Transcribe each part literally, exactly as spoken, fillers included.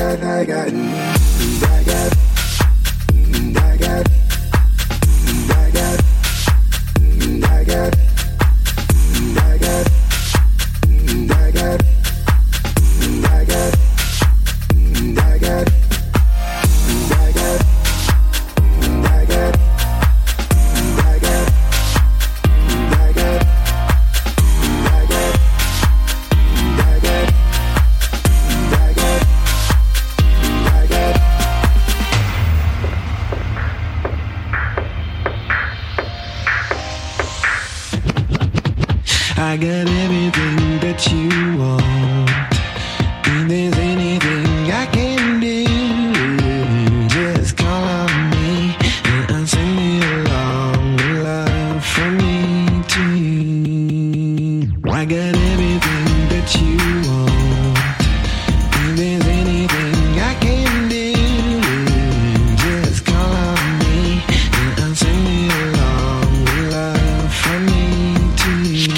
I got everything that you want. If there's anything I can do, just call on me and I'll send you along with love from me to you. I got everything that you want. If there's anything I can do, just call on me and I'll send you along with love from me to you.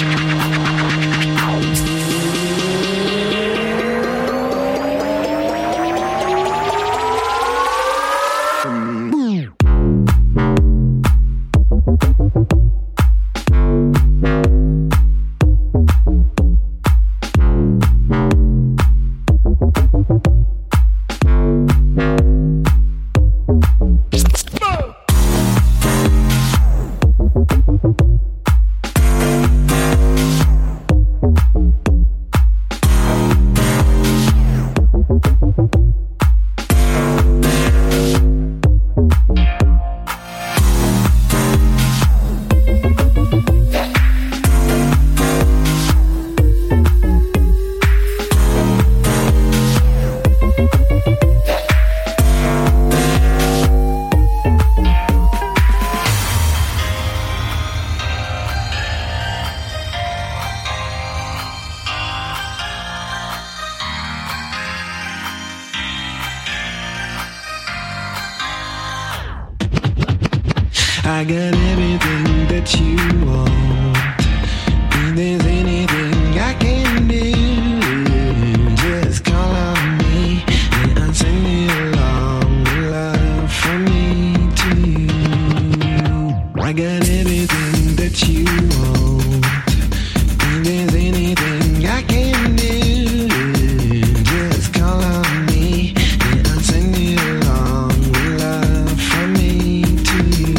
I got everything that you want. If there's anything I can do, just call on me and I'll send you along with love from me to you. I got everything that you want. If there's anything I can do, just call on me and I'll send you along with love from me to you.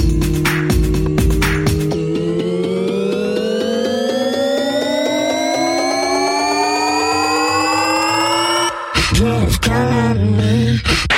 Just call on me.